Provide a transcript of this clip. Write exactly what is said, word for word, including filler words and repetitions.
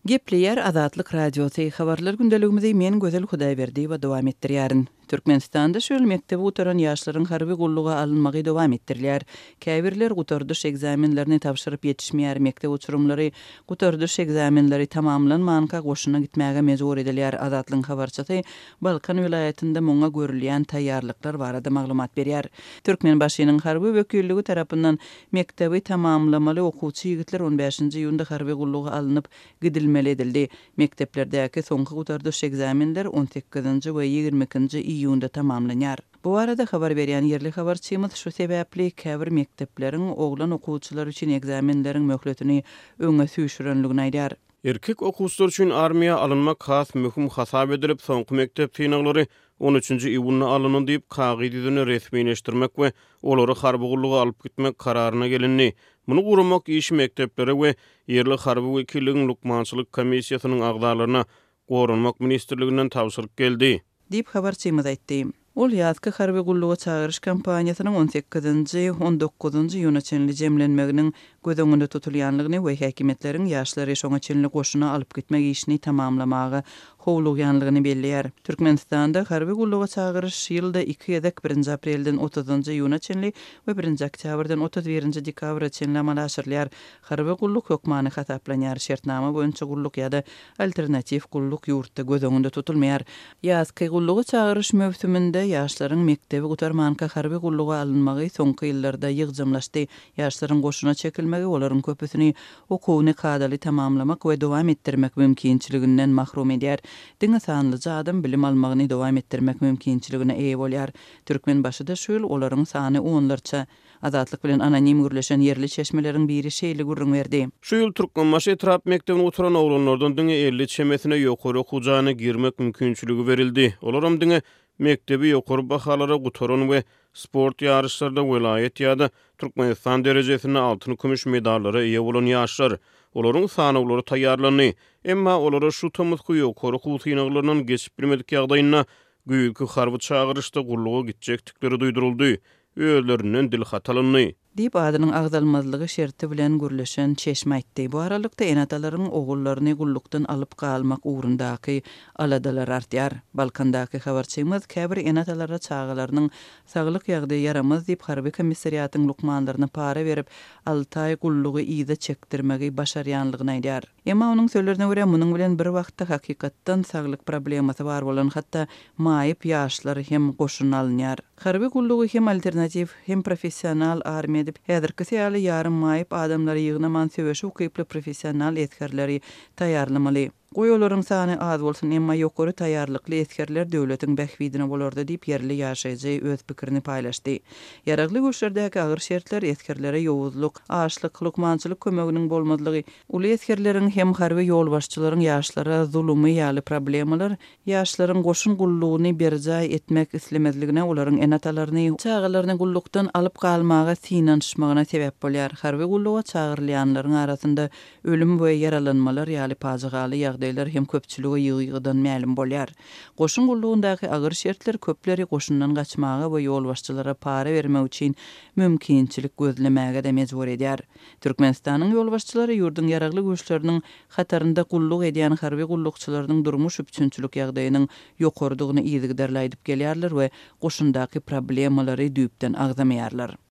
Gepleyer Azatlyk Radiosu habarlar gündeligimizi men Gözel Hudaýberdi we dowam etdirýärin. Türkmenistanda şol mektebi gutaran ýaşlaryň harby gulluga alynmagy dowam etdirilýär. Käbirler gutardyş egzamenlerini tapşyryp ýetişmeýär, mektep uçurumlary gutardyş egzamenleri tamamlanmanka goşuna gitmäge mejbur edilýär. Azatlyň habarçysy Balkan vilayetinde moňa görülýän taýýarlyklar barada maglumat berýär. Türkmen başynyň harby wekilligi tarapyndan mektebi tamamlamaly okuwçy ýigitler on beşinji ýylda harby gulluga alınıp gidilmeli edildi. Mekteplerdäki soňky gutardyş egzamenler on sekizinji we ýigirme ikinji iýunda tamamlanýar. Bu arada habar berýän yerli habarçymyz şu sebäpli käbir mektepleriň oglan okuwçylar üçin egzamenleriň möhletini öňe sürýänligini aýdýar. Erkek okuwçylar üçin armiýa alynmak has möhüm hasap edilip, soňky mektep synaglary on üçinji iýulna alynyn diýip kagydyny resmileşdirmek we olary harby gulluga alyp gitmek kararyna gelindi. Muny gurmak iş mekteplere we yerli harby wekilligiň lukmançylyk komissiýasynyň agdarlaryna Gorunmak ministrliginden tapşyryk geldi. Diýip habarçymyz aýtdy. Ol ýazky harby gulluga çagyryş kampaniýasynyň on sekizinji on dokuzunji ýylyna çenli jemlenmeginiň göz tutulýanlygyny we häkimetleriň ýaşlary şoňa çenli goşuna alyp gitmek işini tamamlamagy howlugýanlygyny belliýär. Türkmenistanda harby gulluga çagyryş ýylda iki ýedek birinji aprelden otuzunji ýylyna çenli we birinji oktýabrdan otuz birinji dekabra çenli amalaşyrlar. Harby gulluk hökmany hataplanýar, şertnama boýunça gulluk ýa-da alternativ gulluk ýurtda göz öňünde tutulmaýar. Ýazky gulluga çagyryş mövsüminde ýaşlaryň mektebi gutarmanka harby gulluga alynmagy soňky ýyllarda ýygjymlaşdy. Ýaşlaryň goşuna çekilmegi olaryň köpüsini okuwyny kadaly tamamlamak we dowam etdirmek mümkinçiliginden mahrum edýär. Diňe sanlyja adam bilim almagyny dowam etdirmek mümkinçiligine eýe bolýar. Türkmen başyda şol olaryň sany onlarça Azatlyk bilen anonim gürleşen yerli çeşmeleriň biri şeýle gurrun berdi. Şu ýyl Türkmenbaşy etrap mektebine oturan oglanlardan diňe elli çemesine ýokary okuwjana girmek mümkinçiligi berildi. Olaram diňe mektebi ýokary bahalara gutaran we sport ýarışlarynda welayet ýa-da Türkmenistan derejesinde altyn kümüş medallara eýe bolan ýaşlar. Olaryň sanaglary taýýarlandy. Emma olara şu tomysky ýokary okuw synaklarynyň geçip bilmedik ýagdaýyna güýjü harby çagyryşda gulluga gitjekdikleri duýduruldy. Öýlerinden dil hatalandy. Diýip adynyň agdalmazlygy şerti bilen gürleşen çeşme aýtdy. Bu aralykda enatalaryň ogullaryny gullukdan alyp galmak ugrundaky aladalar artýar. Balkandaky habarçymyz käbir enatalara çağalarynyň saglyk ýagdaýy yaramaz diýip harby komissariýatyň lukmanlaryna para berip alty ay gullugy ýyda çekdirmegi başarýanlygyny aýdýar. Emma onuň sözlerine görä munyň bilen bir wagtda hakykatdan saglyk problemasy bar bolan hatda maýyp ýaşlar hem goşuna alynýar. Harby gullugy hem alternativ hem professional armiýa edip häzirki ýaly ýarym maýyp adamlary ýygnaman söwüşi ukyply professional etkerleri taýýarlamaly. Goýolaryň sany az bolsun, emma ýokary taýýarlykly etkerler döwletiň bähwidine bolardy diýip yerli ýaşaýjy öz pikirini paýlaşdy. Ýaragly göçlerdäki agyr şertler etkerlere ýowuzluk, açlyk, lukmançylyk kömeginiň bolmadlygy, uly etkerleriň hem harby ýolbaşçylaryň ýaşlara zulumy ýaly problemalar, ýaşlaryň goşun gullugyny berjaý etmek islemezligine, olaryň enatalaryny, çağalaryny gullukdan alyp galmaga synanyşmagyna sebäp bolýar. Harby gulluga çağırylýanlaryň arasynda ölüm we yaralanmalar ýaly pajygaly ýagdaýlar hem köpçüligi ýygydan ma'lum bolýar. Goşun gullugundaky agyr şertler köpleri goşundan gaçmagy we ýolbaşçylara para bermek üçin mümkinçilik gözlemäge de mejbur edýär. Türkmenistanyň ýolbaşçylary ýurdun ýaragly güýçleriniň hatarynda gulluk edýän harby gullukçylarynyň durmuş üçinçilik ýagdaýynyň ýokardygyny ýygydarlaýdyp gelýärler we goşundaky problemalary düýpden agzamaýarlar.